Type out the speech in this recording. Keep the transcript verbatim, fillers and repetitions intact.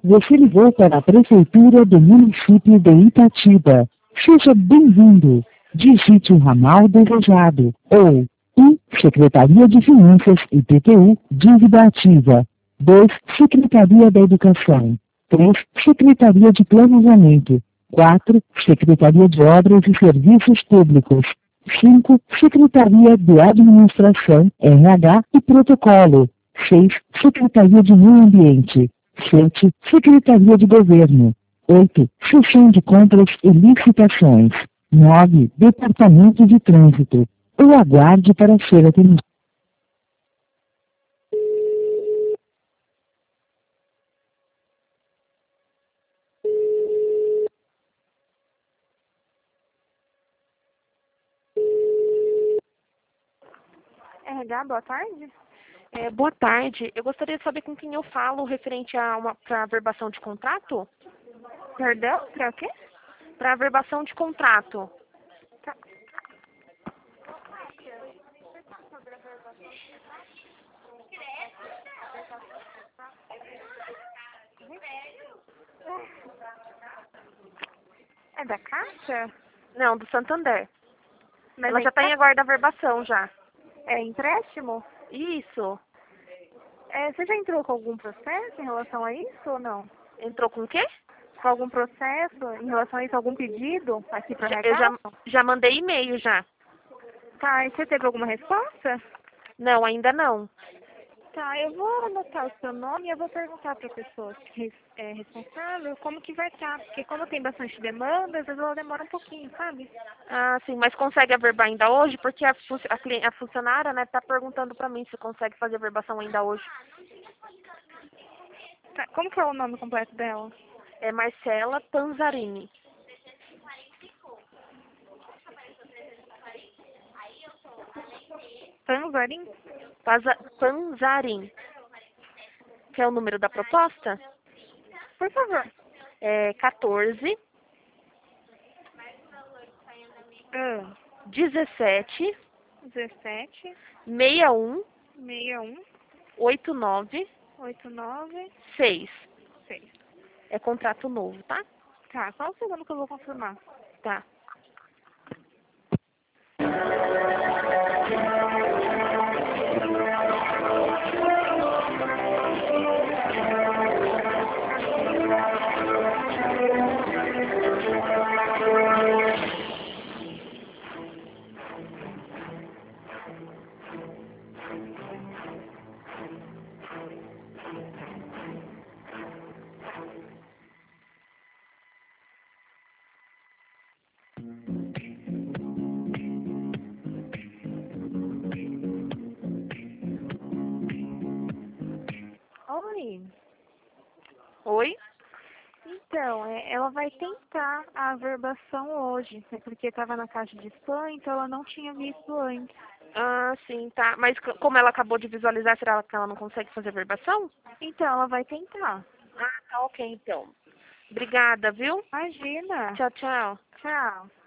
Você ligou para a Prefeitura do município de Itatiba. Seja bem-vindo. Digite o ramal desejado. Ou um. Secretaria de Finanças I P T U, dívida ativa. dois. Secretaria da Educação. três. Secretaria de Planejamento. quatro. Secretaria de Obras e Serviços Públicos. cinco. Secretaria de Administração, R H e Protocolo. seis. Secretaria de Meio Ambiente. sete. Secretaria de Governo. oito. Seção de Compras e Licitações. nove. Departamento de Trânsito. Ou aguarde para ser atendido. R H, boa tarde. É, boa tarde. Eu gostaria de saber com quem eu falo referente a uma pra verbação de contrato? Perdão, para o quê? Para verbação de contrato. Tá. É da Caixa? Não, do Santander. Mas Ela é já está em empréstimo? aguardo da verbação já. É empréstimo? Isso. É, você já entrou com algum processo em relação a isso ou não? Entrou com o quê? Com algum processo em relação a isso, algum pedido aqui para o Já- R H? Eu já, já mandei e-mail já. Tá, e você teve alguma resposta? Não, ainda não. Tá, eu vou anotar o seu nome e eu vou perguntar para a pessoa que é responsável como que vai estar, porque como tem bastante demanda, às vezes ela demora um pouquinho, sabe? Ah, sim, mas consegue averbar ainda hoje? Porque a, fu- a, cli- a funcionária, né, tá perguntando para mim se consegue fazer a verbação ainda hoje. Tá, como que é o nome completo dela? É Marcela Panzarini. Tanzarim? Paza- Panzarin. Que é o número da proposta? Por favor. É quatorze, Ah, dezessete, dezessete, sessenta e um, sessenta e um, oitenta e nove, oitenta e nove, seis. seis. É contrato novo, tá? Tá, só um segundo que eu vou confirmar. Tá. Oi. Oi? Então, é, ela vai tentar a averbação hoje, é porque estava na caixa de spam, então ela não tinha visto antes. Ah, sim, tá. Mas c- como ela acabou de visualizar, será que ela não consegue fazer verbação? Então, ela vai tentar. Ah, tá ok, então. Obrigada, viu? Imagina. Tchau, tchau. Tchau.